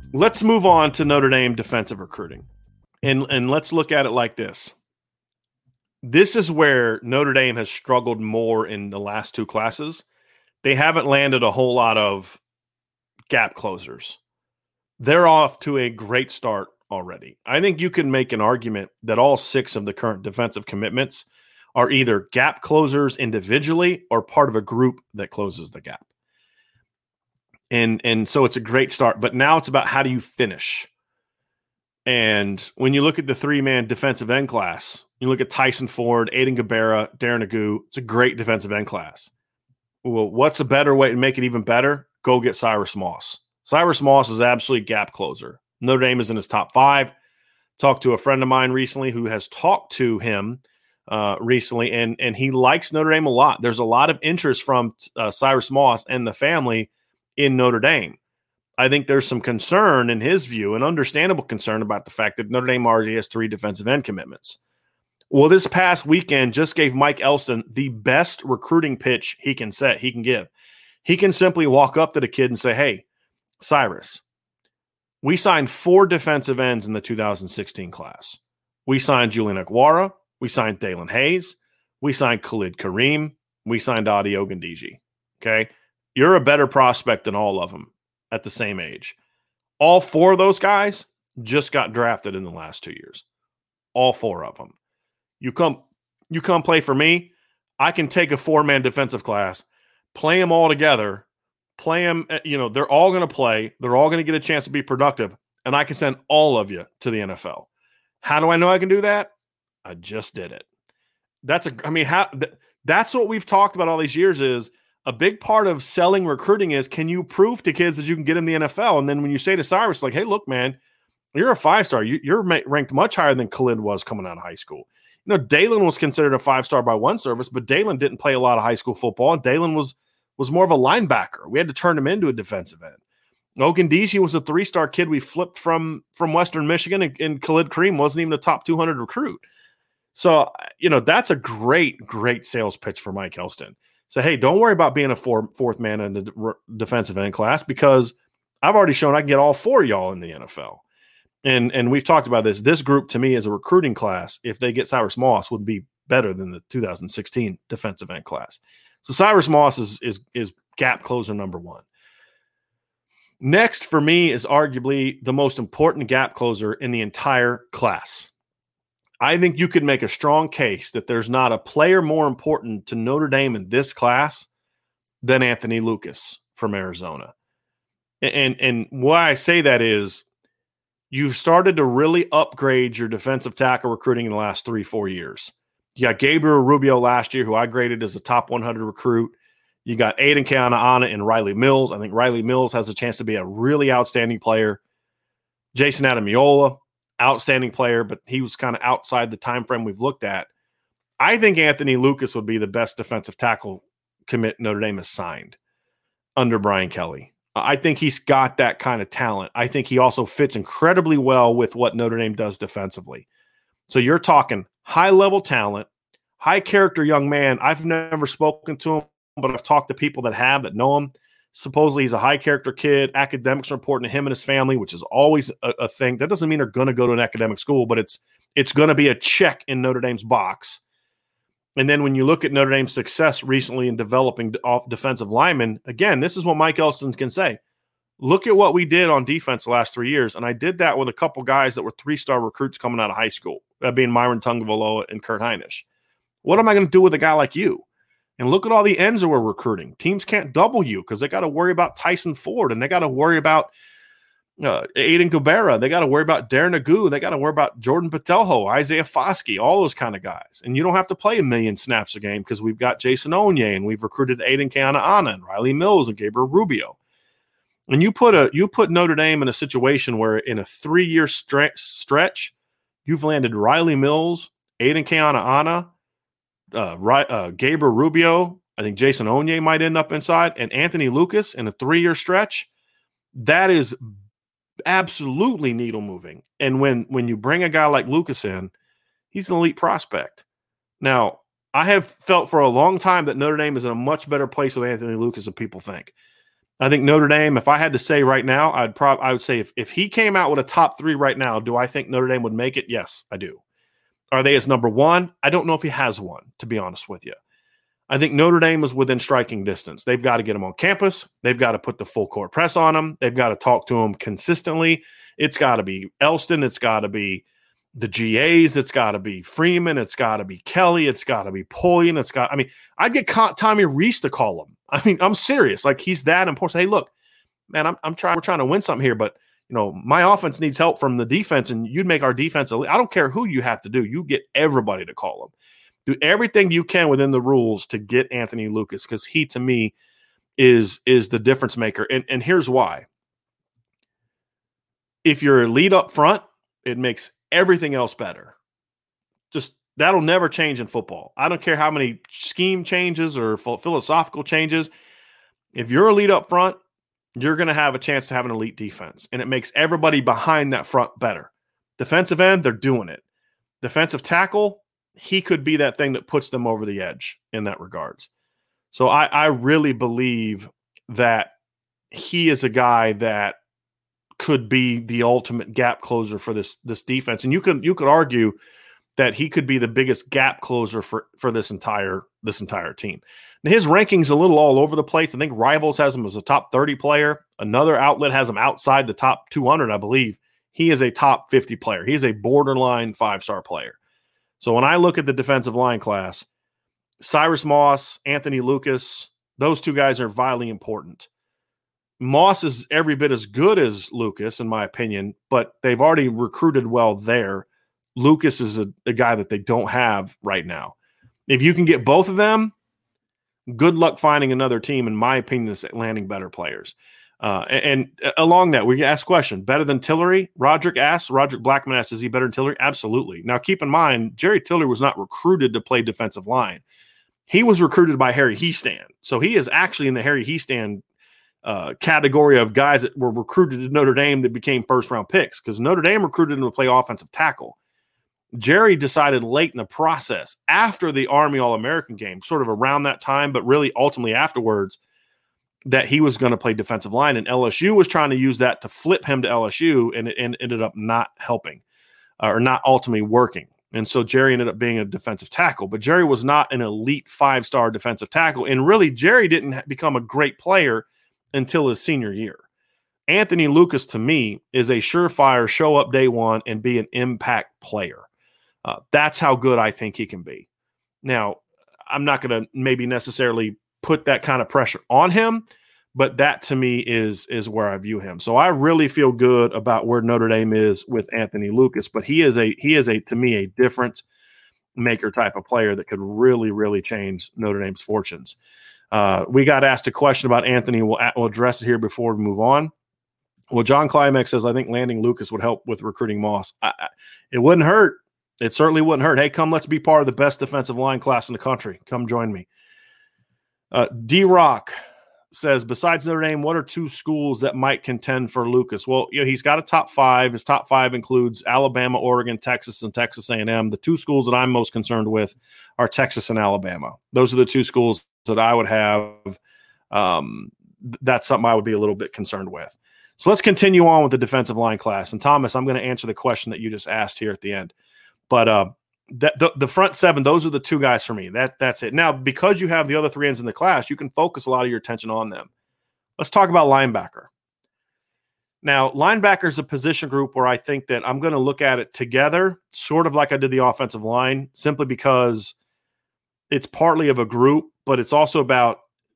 Let's move on to Notre Dame defensive recruiting. And let's look at it like this. This is where Notre Dame has struggled more in the last two classes. They haven't landed a whole lot of gap closers. They're off to a great start already. I think you can make an argument that all 6 of the current defensive commitments are either gap closers individually or part of a group that closes the gap. And so it's a great start. But now it's about how do you finish? And when you look at the 3-man defensive end class, you look at Tyson Ford, Aiden Gabera, Darren Nagu, it's a great defensive end class. Well, what's a better way to make it even better? Go get Cyrus Moss. Cyrus Moss is absolutely gap closer. Notre Dame is in his top 5. Talked to a friend of mine recently who has talked to him recently, and he likes Notre Dame a lot. There's a lot of interest from Cyrus Moss and the family in Notre Dame. I think there's some concern in his view, an understandable concern about the fact that Notre Dame already has 3 defensive end commitments. Well, this past weekend just gave Mike Elston the best recruiting pitch he can give. He can simply walk up to the kid and say, hey, Cyrus, we signed 4 defensive ends in the 2016 class. We signed Julian Aguara. We signed Dalen Hayes. We signed Khalid Kareem. We signed Adi Ogundiji. Okay? You're a better prospect than all of them at the same age. All 4 of those guys just got drafted in the last 2 years. All 4 of them. You come play for me, I can take a 4-man defensive class, play them all together, play them, they're all going to play. They're all going to get a chance to be productive, and I can send all of you to the NFL. How do I know I can do that? I just did it. That's what we've talked about all these years is a big part of selling recruiting is can you prove to kids that you can get in the NFL? And then when you say to Cyrus, like, hey, look, man, you're a 5-star. You're ranked much higher than Khalid was coming out of high school. Dalen was considered a 5-star by one service, but Dalen didn't play a lot of high school football, and Dalen was more of a linebacker. We had to turn him into a defensive end. Ogundiji was a 3-star kid we flipped from Western Michigan, and Khalid Kareem wasn't even a top 200 recruit. So, that's a great, great sales pitch for Mike Elston. So, hey, don't worry about being a 4th man in the defensive end class because I've already shown I can get all 4 of y'all in the NFL. And we've talked about this. This group, to me, as a recruiting class, if they get Cyrus Moss, would be better than the 2016 defensive end class. So Cyrus Moss is gap closer number 1. Next for me is arguably the most important gap closer in the entire class. I think you could make a strong case that there's not a player more important to Notre Dame in this class than Anthony Lucas from Arizona. And why I say that is you've started to really upgrade your defensive tackle recruiting in the last 3-4 years. You got Gabriel Rubio last year, who I graded as a top 100 recruit. You got Aiden Keanaaina and Riley Mills. I think Riley Mills has a chance to be a really outstanding player. Jason Adamiola, outstanding player, but he was kind of outside the time frame we've looked at. I think Anthony Lucas would be the best defensive tackle commit Notre Dame has signed under Brian Kelly. I think he's got that kind of talent. I think he also fits incredibly well with what Notre Dame does defensively. So you're talking high-level talent, high-character young man. I've never spoken to him, but I've talked to people that know him. Supposedly he's a high-character kid. Academics are important to him and his family, which is always a thing. That doesn't mean they're going to go to an academic school, but it's going to be a check in Notre Dame's box. And then when you look at Notre Dame's success recently in developing off defensive linemen, again, this is what Mike Elston can say. Look at what we did on defense the last 3 years. And I did that with a couple guys that were 3-star recruits coming out of high school, that being Myron Tungavaloa and Kurt Heinisch. What am I going to do with a guy like you? And look at all the ends that we're recruiting. Teams can't double you because they got to worry about Tyson Ford, and they got to worry about Aiden Gabera. They got to worry about Darren Nagu. They got to worry about Jordan Patelho, Isaiah Foskey, all those kind of guys. And you don't have to play 1 million snaps a game because we've got Jason Onye, and we've recruited Aiden Keanaaina and Riley Mills and Gabriel Rubio. And you put Notre Dame in a situation where in a 3-year stretch, you've landed Riley Mills, Aiden Keanaaina, Gabriel Rubio. I think Jason Onye might end up inside, and Anthony Lucas in a 3-year stretch. That is absolutely needle moving. And when you bring a guy like Lucas in, he's an elite prospect. Now, I have felt for a long time that Notre Dame is in a much better place with Anthony Lucas than people think. I think Notre Dame, if I had to say right now, I would say if he came out with a top 3 right now, do I think Notre Dame would make it? Yes, I do. Are they his number 1? I don't know if he has one, to be honest with you. I think Notre Dame is within striking distance. They've got to get him on campus. They've got to put the full court press on him. They've got to talk to him consistently. It's got to be Elston. It's got to be the GAs. It's got to be Freeman. It's got to be Kelly. It's got to be Pullian. I'd get Tommy Rees to call him. I mean, I'm serious. Like, he's that important. Hey, look, man, we're trying to win something here, but my offense needs help from the defense, and you'd make our defense elite. I don't care who you have to do. You get everybody to call him. Do everything you can within the rules to get Anthony Lucas, because he, to me, is the difference maker. And here's why. If you're elite up front, it makes everything else better. Just that'll never change in football. I don't care how many scheme changes or philosophical changes. If you're elite up front, you're going to have a chance to have an elite defense, and it makes everybody behind that front better. Defensive end, they're doing it. Defensive tackle, he could be that thing that puts them over the edge in that regards. So I really believe that he is a guy that could be the ultimate gap closer for this defense. And you could argue that he could be the biggest gap closer for this entire team. Now, his ranking's a little all over the place. I think Rivals has him as a top 30 player. Another outlet has him outside the top 200, I believe. He is a top 50 player. He's a borderline 5-star player. So when I look at the defensive line class, Cyrus Moss, Anthony Lucas, those two guys are vitally important. Moss is every bit as good as Lucas, in my opinion, but they've already recruited well there. Lucas is a guy that they don't have right now. If you can get both of them, good luck finding another team, in my opinion, that's landing better players. And along that, we ask question, better than Tillery? Roderick Blackman asks, is he better than Tillery? Absolutely. Now, keep in mind, Jerry Tillery was not recruited to play defensive line. He was recruited by Harry Hiestand. So he is actually in the Harry Hiestand category of guys that were recruited to Notre Dame that became first-round picks, because Notre Dame recruited him to play offensive tackle. Jerry decided late in the process, after the Army All-American game, sort of around that time, but really ultimately afterwards, that he was going to play defensive line, and LSU was trying to use that to flip him to LSU, and it ended up not helping or not ultimately working. And so Jerry ended up being a defensive tackle, but Jerry was not an elite 5-star defensive tackle. And really, Jerry didn't become a great player until his senior year. Anthony Lucas, to me, is a surefire show up day one and be an impact player. That's how good I think he can be. Now, I'm not going to maybe necessarily put that kind of pressure on him, but that to me is where I view him. So I really feel good about where Notre Dame is with Anthony Lucas, but he is to me a difference maker type of player that could really, really change Notre Dame's fortunes. We got asked a question about Anthony. We'll address it here before we move on. Well, John Climax says, I think landing Lucas would help with recruiting Moss. It wouldn't hurt. It certainly wouldn't hurt. Hey, come, let's be part of the best defensive line class in the country. Come join me. D-Rock says, besides Notre Dame, what are 2 schools that might contend for Lucas? Well, he's got a top 5. His top 5 includes Alabama, Oregon, Texas, and Texas A&M. The 2 schools that I'm most concerned with are Texas and Alabama. Those are the 2 schools that I would have. That's something I would be a little bit concerned with. So let's continue on with the defensive line class. And Thomas, I'm going to answer the question that you just asked here at the end. But the front 7, those are the 2 guys for me. That's it. Now, because you have the other 3 ends in the class, you can focus a lot of your attention on them. Let's talk about linebacker. Now, linebacker is a position group where I think that I'm going to look at it together, sort of like I did the offensive line, simply because it's partly of a group, but it's also about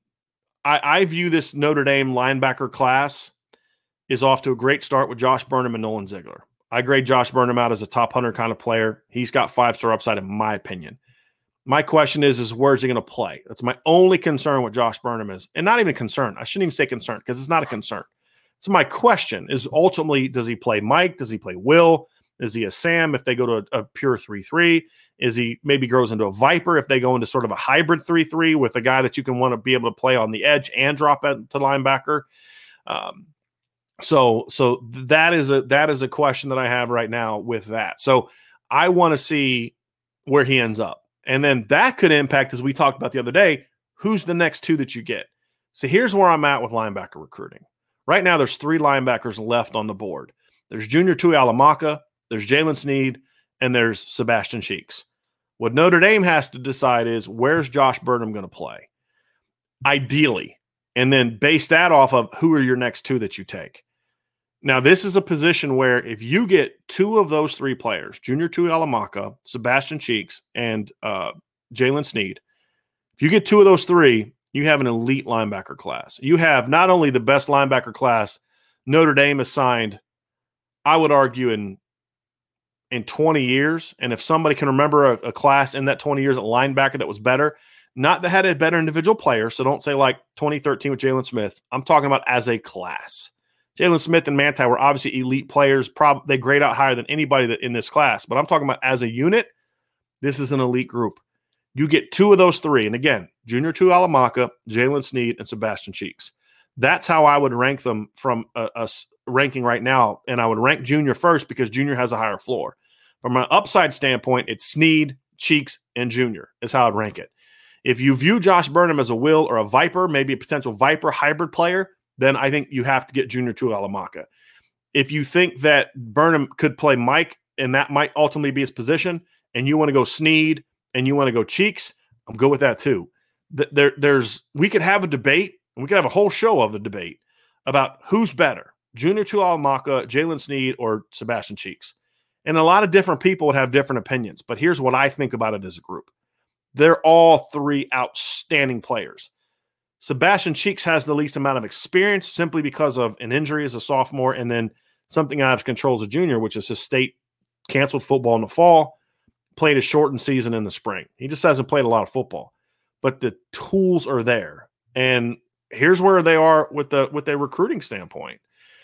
I view this Notre Dame linebacker class is off to a great start with Josh Burnham and Nolan Ziegler. I grade Josh Burnham out as a top 100 kind of player. He's got 5-star upside, in my opinion. My question is where's he going to play? That's my only concern with Josh Burnham is, and not even concern. I shouldn't even say concern because it's not a concern. So my question is ultimately, does he play Mike? Does he play Will? Is he a Sam if they go to a pure 3-3? Is he maybe grows into a Viper if they go into sort of a hybrid 3-3 with a guy that you can want to be able to play on the edge and drop it to linebacker? So that is a question that I have right now with that. So I want to see where he ends up. And then that could impact, as we talked about the other day, who's the next 2 that you get. So here's where I'm at with linebacker recruiting. Right now, there's 3 linebackers left on the board. There's Junior Tuihalamaka, there's Jalen Sneed, and there's Sebastian Cheeks. What Notre Dame has to decide is, where's Josh Burnham going to play? Ideally. And then base that off of who are your next 2 that you take. Now, this is a position where if you get 2 of those 3 players, Junior Tuihalamaka, Sebastian Cheeks, and Jalen Sneed, if you get 2 of those 3, you have an elite linebacker class. You have not only the best linebacker class Notre Dame has signed, I would argue, in 20 years. And if somebody can remember a class in that 20 years at linebacker that was better, not that had a better individual player, so don't say like 2013 with Jalen Smith. I'm talking about as a class. Jalen Smith and Manti were obviously elite players. They grade out higher than anybody in this class. But I'm talking about as a unit, this is an elite group. You get 2 of those 3. And again, Junior Tuihalamaka, Jalen Sneed, and Sebastian Cheeks. That's how I would rank them from a ranking right now. And I would rank Junior first because Junior has a higher floor. From an upside standpoint, it's Sneed, Cheeks, and Junior is how I'd rank it. If you view Josh Burnham as a Will or a Viper, maybe a potential Viper hybrid player, then I think you have to get Junior Tuihalamaka. If you think that Burnham could play Mike and that might ultimately be his position, and you want to go Sneed and you want to go Cheeks, I'm good with that too. We could have a debate, and we could have a whole show of a debate about who's better, Junior Tuihalamaka, Jalen Sneed, or Sebastian Cheeks. And a lot of different people would have different opinions, but here's what I think about it as a group. They're all 3 outstanding players. Sebastian Cheeks has the least amount of experience simply because of an injury as a sophomore and then something out of control as a junior, which is his state canceled football in the fall, played a shortened season in the spring. He just hasn't played a lot of football. But the tools are there. And here's where they are with a recruiting standpoint.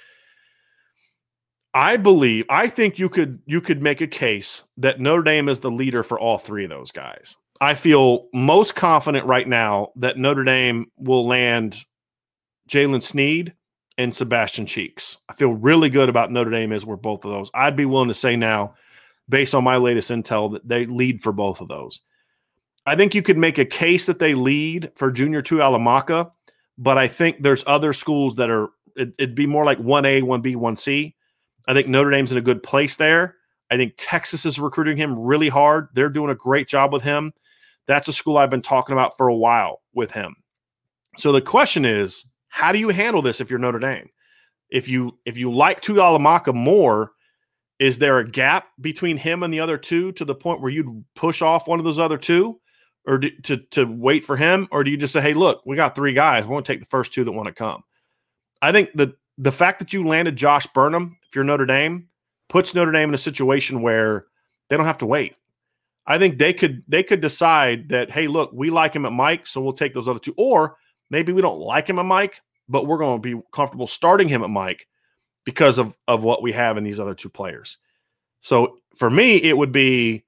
I think you could make a case that Notre Dame is the leader for all 3 of those guys. I feel most confident right now that Notre Dame will land Jalen Sneed and Sebastian Cheeks. I feel really good about Notre Dame is where both of those. I'd be willing to say now, based on my latest intel, that they lead for both of those. I think you could make a case that they lead for Junior Tuihalamaka, but I think there's other schools that are it'd be more like 1A, 1B, 1C. I think Notre Dame's in a good place there. I think Texas is recruiting him really hard. They're doing a great job with him. That's a school I've been talking about for a while with him. So the question is, how do you handle this if you're Notre Dame? If you like Tuihalamaka more, is there a gap between him and the other 2 to the point where you'd push off one of those other 2 or to wait for him? Or do you just say, hey, look, we got 3 guys. We want to take the first 2 that want to come? I think the fact that you landed Josh Burnham, if you're Notre Dame, puts Notre Dame in a situation where they don't have to wait. I think they could decide that, hey, look, we like him at Mike, so we'll take those other 2. Or maybe we don't like him at Mike, but we're going to be comfortable starting him at Mike because of what we have in these other 2 players. So for me, it would be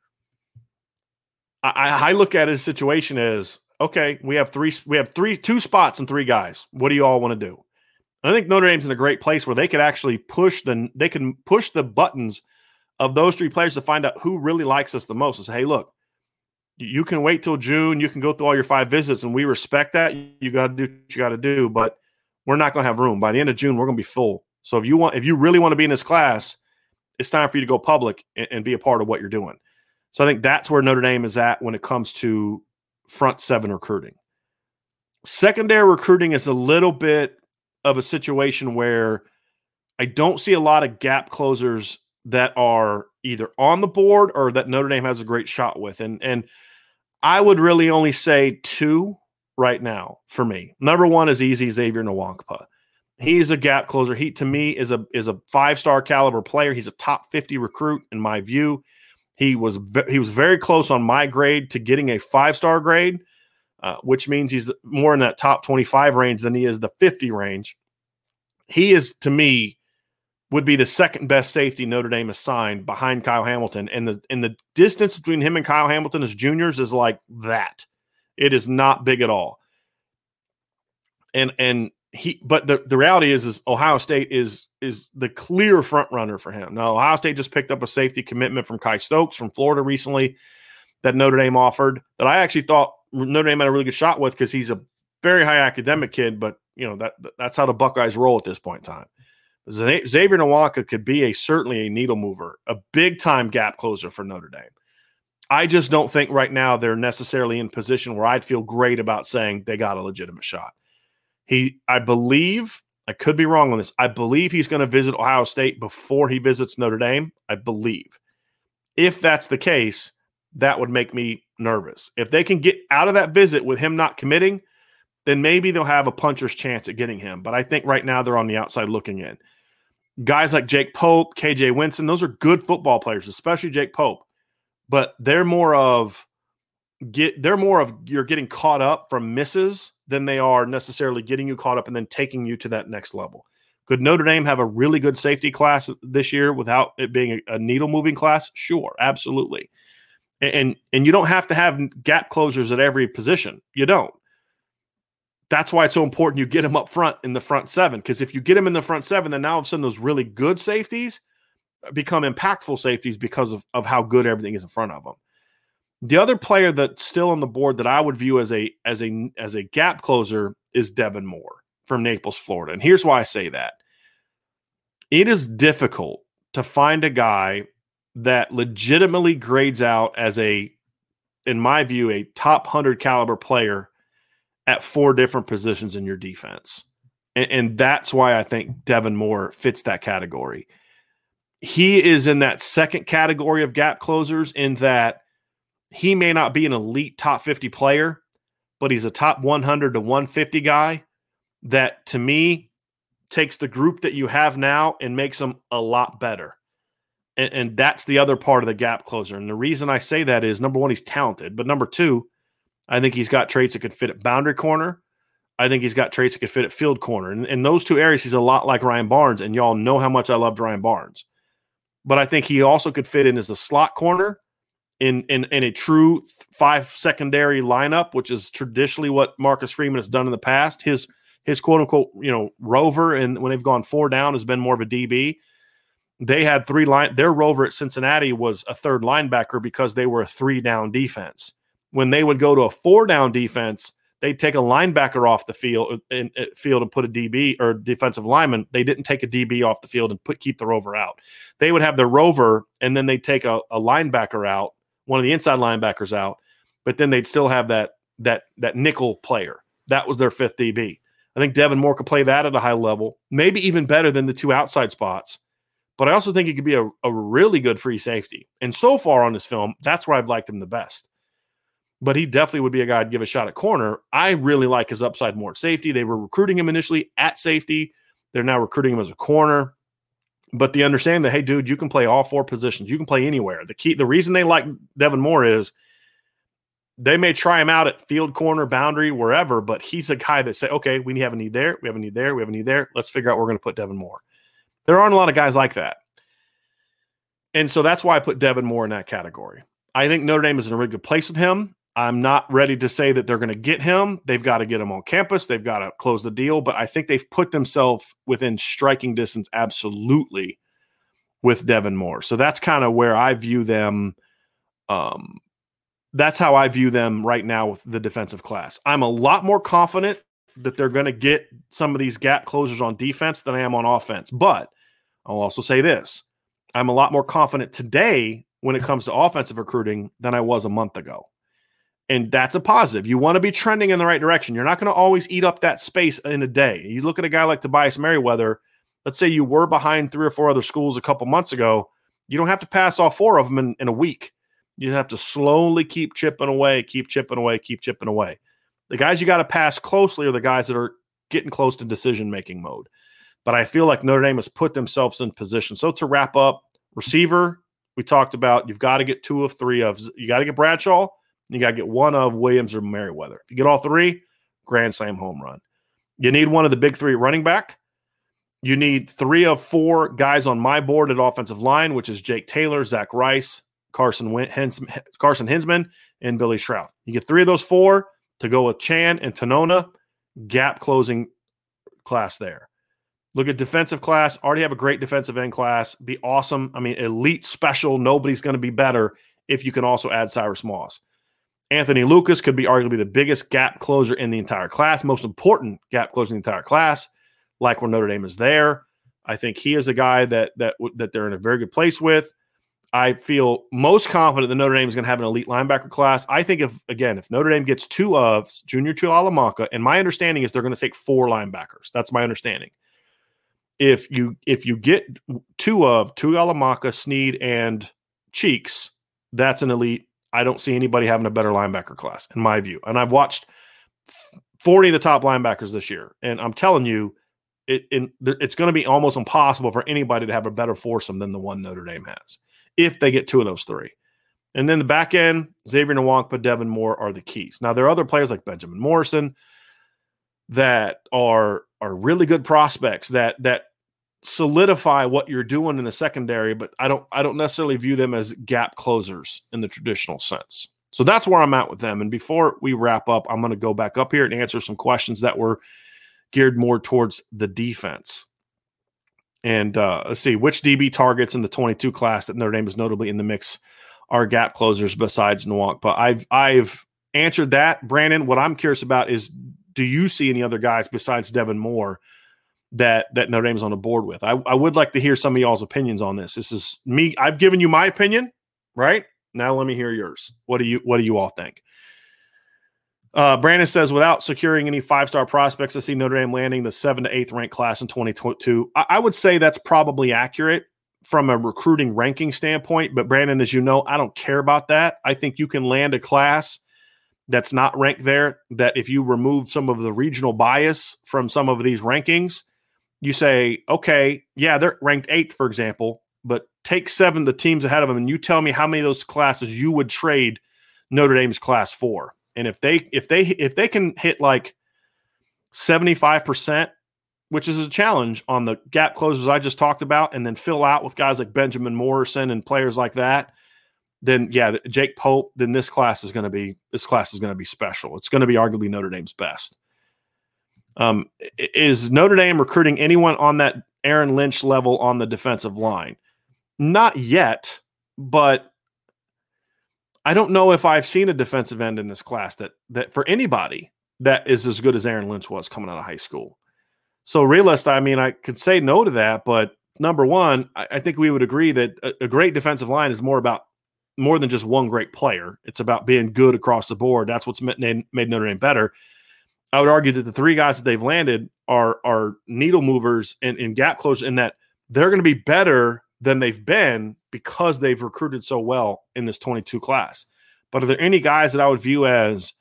I look at it as a situation as, okay, we have 2 spots and 3 guys. What do you all want to do? And I think Notre Dame's in a great place where they could actually push the buttons of those 3 players to find out who really likes us the most and say, hey, look, you can wait till June. You can go through all your 5 visits, and we respect that. You got to do what you got to do, but we're not going to have room. By the end of June, we're going to be full. So if you really want to be in this class, it's time for you to go public and be a part of what you're doing. So I think that's where Notre Dame is at when it comes to front 7 recruiting. Secondary recruiting is a little bit of a situation where I don't see a lot of gap closers that are either on the board or that Notre Dame has a great shot with. And I would really only say 2 right now for me. Number 1 is easy, Xavier Nwankpa. He's a gap closer. He, to me, is a 5-star caliber player. He's a top 50 recruit in my view. He was very close on my grade to getting a 5-star grade, which means he's more in that top 25 range than he is the 50 range. He is, to me, would be the second best safety Notre Dame has signed behind Kyle Hamilton. And the distance between him and Kyle Hamilton as juniors is like that. It is not big at all. But the reality is Ohio State is the clear front runner for him. Now, Ohio State just picked up a safety commitment from Kai Stokes from Florida recently that Notre Dame offered that I actually thought Notre Dame had a really good shot with because he's a very high academic kid, but that's how the Buckeyes roll at this point in time. Xavier Nwaka could be certainly a needle mover, a big time gap closer for Notre Dame. I just don't think right now they're necessarily in position where I'd feel great about saying they got a legitimate shot. I believe, I could be wrong on this, I believe he's going to visit Ohio State before he visits Notre Dame. I believe. If that's the case, that would make me nervous. If they can get out of that visit with him not committing, then maybe they'll have a puncher's chance at getting him. But I think right now they're on the outside looking in. Guys like Jake Pope, KJ Winston, those are good football players, especially Jake Pope. But they're more of you're getting caught up from misses than they are necessarily getting you caught up and then taking you to that next level. Could Notre Dame have a really good safety class this year without it being a needle moving class? Sure, absolutely. And you don't have to have gap closers at every position. You don't. That's why it's so important you get them up front in the front seven, because if you get them in the front seven, then now all of a sudden those really good safeties become impactful safeties because of how good everything is in front of them. The other player that's still on the board that I would view as a gap closer is Devin Moore from Naples, Florida. And here's why I say that. It is difficult to find a guy that legitimately grades out as in my view, a top 100 caliber player at 4 different positions in your defense. And that's why I think Devin Moore fits that category. He is in that second category of gap closers in that he may not be an elite top 50 player, but he's a top 100 to 150 guy that, to me, takes the group that you have now and makes them a lot better. And that's the other part of the gap closer. And the reason I say that is, number one, he's talented. But number two, I think he's got traits that could fit at boundary corner. I think he's got traits that could fit at field corner. And in those two areas, he's a lot like Ryan Barnes. And y'all know how much I loved Ryan Barnes. But I think he also could fit in as the slot corner in a true 5 secondary lineup, which is traditionally what Marcus Freeman has done in the past. His quote unquote, rover, and when they've gone 4 down, has been more of a DB. They had their rover at Cincinnati was a third linebacker because they were a 3-down defense. When they would go to a 4-down defense, they'd take a linebacker off the field and put a DB or defensive lineman. They didn't take a DB off the field and keep the rover out. They would have their rover, and then they'd take a linebacker out, one of the inside linebackers out, but then they'd still have that nickel player. That was their 5th DB. I think Devin Moore could play that at a high level, maybe even better than the 2 outside spots. But I also think he could be a really good free safety. And so far on this film, that's where I've liked him the best. But he definitely would be a guy I'd give a shot at corner. I really like his upside more at safety. They were recruiting him initially at safety. They're now recruiting him as a corner. But they understand that, hey, dude, you can play all 4 positions. You can play anywhere. The reason they like Devin Moore is they may try him out at field corner, boundary, wherever, but he's a guy that say, okay, we have a need there. We have a need there. We have a need there. Let's figure out where we're going to put Devin Moore. There aren't a lot of guys like that. And so that's why I put Devin Moore in that category. I think Notre Dame is in a really good place with him. I'm not ready to say that they're going to get him. They've got to get him on campus. They've got to close the deal. But I think they've put themselves within striking distance, absolutely, with Devin Moore. So that's kind of where I view them. That's how I view them right now with the defensive class. I'm a lot more confident that they're going to get some of these gap closers on defense than I am on offense. But I'll also say this. I'm a lot more confident today when it comes to offensive recruiting than I was a month ago. And that's a positive. You want to be trending in the right direction. You're not going to always eat up that space in a day. You look at a guy like Tobias Merriweather. Let's say you were behind 3 or 4 other schools a couple months ago. You don't have to pass all 4 of them in a week. You have to slowly keep chipping away, keep chipping away, keep chipping away. The guys you got to pass closely are the guys that are getting close to decision-making mode. But I feel like Notre Dame has put themselves in position. So to wrap up, receiver, we talked about you've got to get 2 of 3 of. You got to get Bradshaw, and you got to get 1 of Williams or Merriweather. If you get all 3, grand slam home run. You need 1 of the big 3 running back. You need 3 of 4 guys on my board at offensive line, which is Jake Taylor, Zach Rice, Carson Hinsman, and Billy Schrauth. You get 3 of those 4 to go with Chan and Tanona, gap closing class there. Look at defensive class. Already have a great defensive end class. Be awesome. I mean, elite special. Nobody's going to be better if you can also add Cyrus Moss. Anthony Lucas could be arguably the biggest gap closer in the entire class, most important gap closer in the entire class, like where Notre Dame is there. I think he is a guy that they're in a very good place with. I feel most confident that Notre Dame is going to have an elite linebacker class. I think if Notre Dame gets Junior Tuihalamaka, and my understanding is they're going to take 4 linebackers. That's my understanding. If you get Tuihalamaka, Sneed, and Cheeks, that's an elite. I don't see anybody having a better linebacker class, in my view. And I've watched 40 of the top linebackers this year, and I'm telling you, it's going to be almost impossible for anybody to have a better foursome than the one Notre Dame has, if they get 2 of those 3. And then the back end, Xavier Nwankpa, Devin Moore are the keys. Now, there are other players like Benjamin Morrison that are really good prospects that solidify what you're doing in the secondary, but I don't necessarily view them as gap closers in the traditional sense. So that's where I'm at with them. And before we wrap up, I'm going to go back up here and answer some questions that were geared more towards the defense. And let's see, which DB targets in the 22 class that Notre Dame is notably in the mix are gap closers besides Nwankpa? I've answered that. Brandon, what I'm curious about is, do you see any other guys besides Devin Moore that Notre Dame's on the board with? I would like to hear some of y'all's opinions on this. This is me. I've given you my opinion, right? Now let me hear yours. What do you all think? Brandon says, without securing any 5-star prospects, I see Notre Dame landing the 7th to 8th ranked class in 2022. I would say that's probably accurate from a recruiting ranking standpoint. But Brandon, as you know, I don't care about that. I think you can land a class that's not ranked there, that if you remove some of the regional bias from some of these rankings, you say, okay, yeah, they're ranked 8th, for example, but take 7 the teams ahead of them, and you tell me how many of those classes you would trade Notre Dame's class for. And if they can hit like 75%, which is a challenge on the gap closers I just talked about, and then fill out with guys like Benjamin Morrison and players like that, then yeah, Jake Pope, then this class is going to be special. It's going to be arguably Notre Dame's best. Is Notre Dame recruiting anyone on that Aaron Lynch level on the defensive line? Not yet, but I don't know if I've seen a defensive end in this class that for anybody that is as good as Aaron Lynch was coming out of high school. So realist, I mean, I could say no to that, but number one, I think we would agree that a great defensive line is more than just one great player. It's about being good across the board. That's what's made Notre Dame better. I would argue that the 3 guys that they've landed are needle movers and gap closers, in that they're going to be better than they've been because they've recruited so well in this 22 class. But are there any guys that I would view as,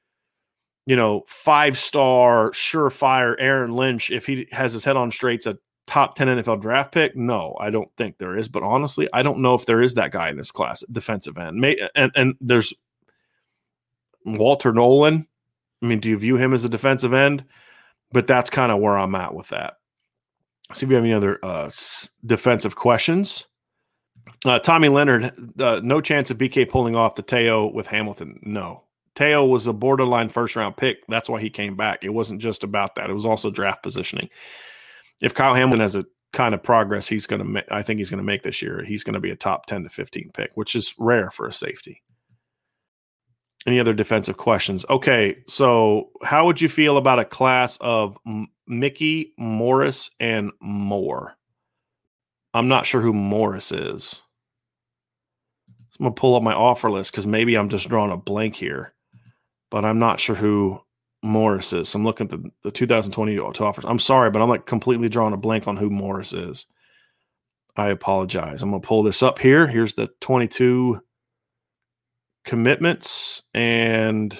5-star, surefire Aaron Lynch, if he has his head on straight's a top 10 NFL draft pick? No, I don't think there is. But honestly, I don't know if there is that guy in this class, defensive end. And there's Walter Nolan. I mean, do you view him as a defensive end? But that's kind of where I'm at with that. See if we have any other defensive questions. Tommy Leonard, no chance of BK pulling off the Teo with Hamilton. No. Teo was a borderline first-round pick. That's why he came back. It wasn't just about that. It was also draft positioning. If Kyle Hamilton has a kind of progress I think he's going to make this year, he's going to be a top 10 to 15 pick, which is rare for a safety. Any other defensive questions? Okay, so how would you feel about a class of Mickey, Morris, and Moore? I'm not sure who Morris is. So I'm going to pull up my offer list because maybe I'm just drawing a blank here, but I'm not sure who Morris is. So I'm looking at the 2020 offers. I'm sorry, but I'm like completely drawing a blank on who Morris is. I apologize. I'm going to pull this up here. Here's the 22 commitments, and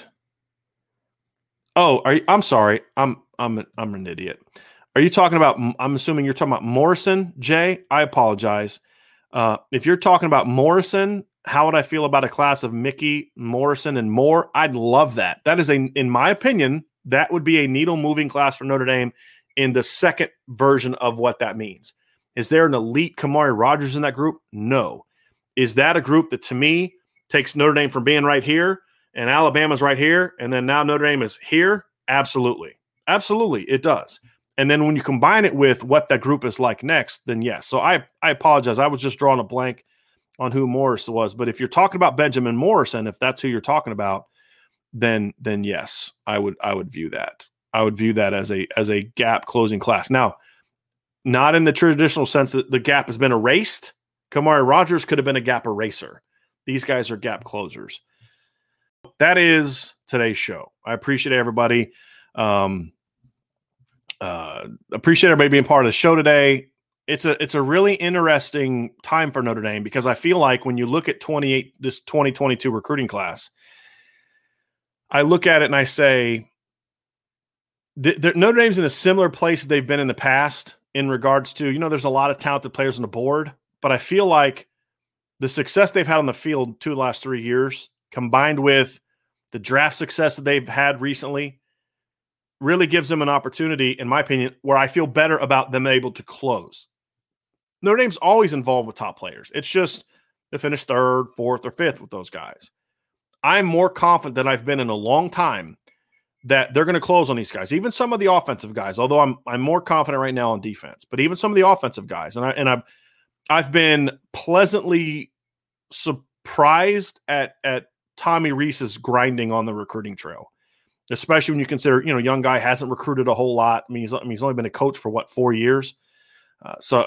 I'm sorry. I'm an idiot. Are you talking about, I'm assuming you're talking about Morrison, Jay? I apologize. If you're talking about Morrison, how would I feel about a class of Mickey, Morrison, and Moore? I'd love that. That is in my opinion, that would be a needle moving class for Notre Dame in the second version of what that means. Is there an elite Kamari Rogers in that group? No. Is that a group that, to me, takes Notre Dame from being right here and Alabama's right here, and then now Notre Dame is here? Absolutely. Absolutely, it does. And then when you combine it with what that group is like next, then yes. So I apologize. I was just drawing a blank on who Morris was. But if you're talking about Benjamin Morrison, if that's who you're talking about, then yes, I would view that. I would view that as a gap closing class. Now, not in the traditional sense that the gap has been erased. Kamari Rogers could have been a gap eraser. These guys are gap closers. That is today's show. I appreciate everybody. Appreciate everybody being part of the show today. It's a really interesting time for Notre Dame because I feel like when you look at this 2022 recruiting class, I look at it and I say Notre Dame's in a similar place they've been in the past in regards to, there's a lot of talented players on the board, but I feel like the success they've had on the field the last 3 years, combined with the draft success that they've had recently, really gives them an opportunity, in my opinion, where I feel better about them able to close. Notre Dame's always involved with top players. It's just they finish third, fourth, or fifth with those guys. I'm more confident than I've been in a long time that they're going to close on these guys. Even some of the offensive guys, although I'm more confident right now on defense, but even some of the offensive guys. And I've been pleasantly surprised at Tommy Rees's grinding on the recruiting trail, especially when you consider, young guy hasn't recruited a whole lot. He's only been a coach for 4 years. So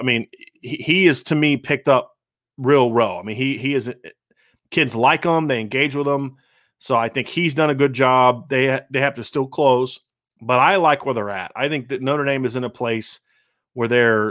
he is, to me, picked up real row. He is. Kids like him. They engage with him. So I think he's done a good job. They have to still close, but I like where they're at. I think that Notre Dame is in a place where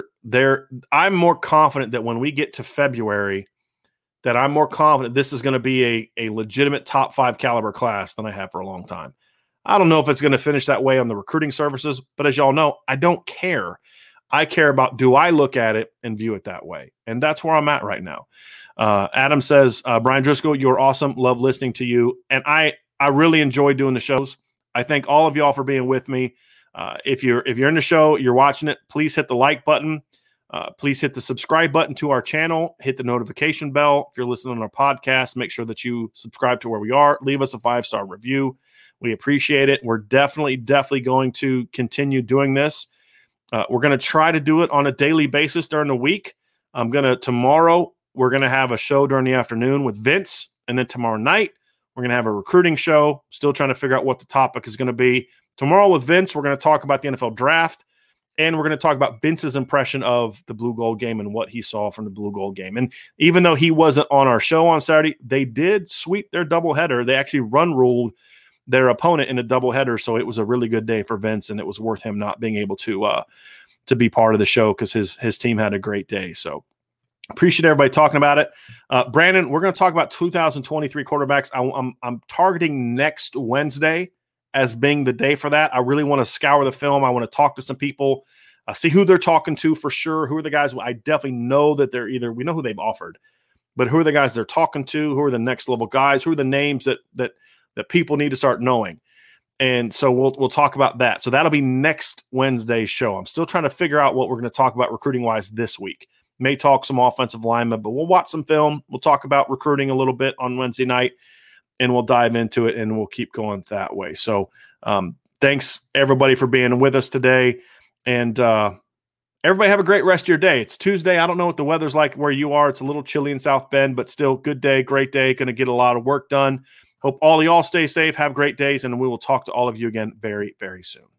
I'm more confident that when we get to February, that I'm more confident this is going to be a legitimate top 5 caliber class than I have for a long time. I don't know if it's going to finish that way on the recruiting services, but as y'all know, I don't care. I care about, do I look at it and view it that way? And that's where I'm at right now. Adam says, Brian Driscoll, you're awesome. Love listening to you. And I really enjoy doing the shows. I thank all of y'all for being with me. If you're in the show, you're watching it, please hit the like button. Please hit the subscribe button to our channel. Hit the notification bell. If you're listening on our podcast, make sure that you subscribe to where we are. Leave us a 5-star review. We appreciate it. We're definitely going to continue doing this. We're going to try to do it on a daily basis during the week. Tomorrow, we're going to have a show during the afternoon with Vince. And then tomorrow night, we're going to have a recruiting show. Still trying to figure out what the topic is going to be. Tomorrow with Vince, we're going to talk about the NFL draft. And we're going to talk about Vince's impression of the Blue Gold game and what he saw from the Blue Gold game. And even though he wasn't on our show on Saturday, they did sweep their doubleheader. They actually run-ruled their opponent in a doubleheader. So it was a really good day for Vince, and it was worth him not being able to be part of the show because his team had a great day. So appreciate everybody talking about it. Brandon, we're going to talk about 2023 quarterbacks. I'm targeting next Wednesday as being the day for that. I really want to scour the film. I want to talk to some people, see who they're talking to for sure. Who are the guys? I definitely know that we know who they've offered, but who are the guys they're talking to? Who are the next level guys? Who are the names that people need to start knowing? And so we'll talk about that. So that'll be next Wednesday's show. I'm still trying to figure out what we're going to talk about recruiting wise this week. May talk some offensive linemen, but we'll watch some film. We'll talk about recruiting a little bit on Wednesday night, and we'll dive into it, and we'll keep going that way. So thanks, everybody, for being with us today. And everybody have a great rest of your day. It's Tuesday. I don't know what the weather's like where you are. It's a little chilly in South Bend, but still good day, great day. Going to get a lot of work done. Hope all of y'all stay safe, have great days, and we will talk to all of you again very, very soon.